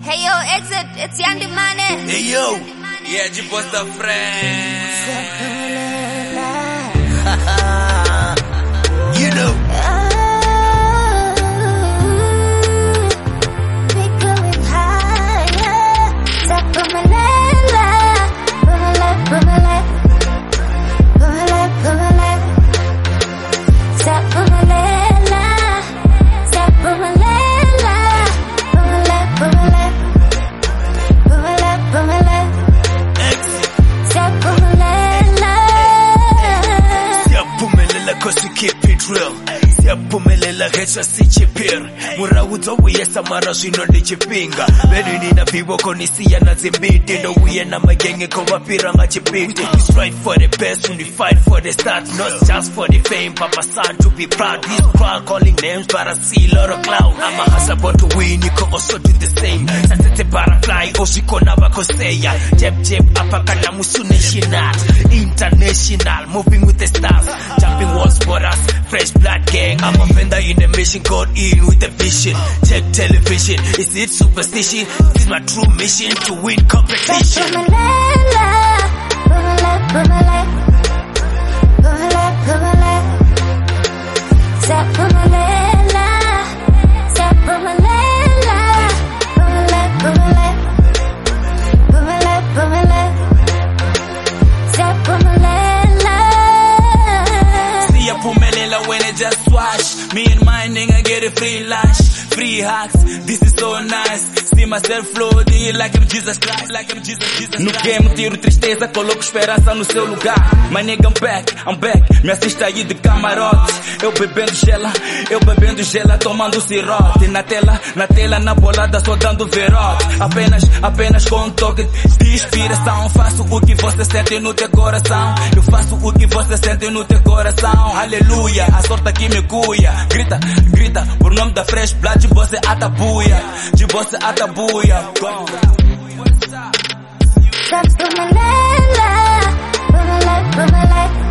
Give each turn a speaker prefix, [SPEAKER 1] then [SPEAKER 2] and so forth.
[SPEAKER 1] Hey yo, exit, it's Yandy Mane.
[SPEAKER 2] Hey yo, yeah, just the friend. You know.
[SPEAKER 1] We going higher. Step on my left, put my left, put my left, put my left, put my left. Step on my left, step on my left.
[SPEAKER 2] Cause you keep it real. Siyapumelela hecha sichipir. Murawuzo wiye samara shino ndichipinga. Benu nina viboko nisiya na zimbiti. No wiye na magenge kwa pira ngachipiti. We strive for the best when we fight for the start. Not just for the fame, Papa son to be proud. This crowd calling names but I see a lot of cloud. I'm a hustler but to win, you can also do the same. Satete barafly, oshiko nabakoseya. Jeb apakana musu national. International, moving with the stars. Jumping walls for us, fresh blood gang. I'm a vendor in the mission, got in with a vision. Check television, is it superstition? This is my true mission to win competition.
[SPEAKER 1] Put my left, put my left, put my left, put my left. Step put my left, step put my left, put my left, put my left, put my left, put my left. Step put my left.
[SPEAKER 3] When it just wash, me and my nigga get a free lunch, free hugs, this is so nice. See myself floating like I'm Jesus Christ, like I'm Jesus No game tiro tristeza, coloco esperança no seu lugar. My nigga I'm back, me assista aí de camarote. Eu bebendo gela, tomando sirote. Na tela, na bolada, só dando verote. Apenas com um toque de inspiração. Faço o que você sente no teu coração. Eu faço o que você sente no teu coração. Aleluia, a sorte que me cuia. Grita, por nome da Fresh Blood, de você atabuia. De você atabuia.
[SPEAKER 1] Step on my left, put my left, put my left.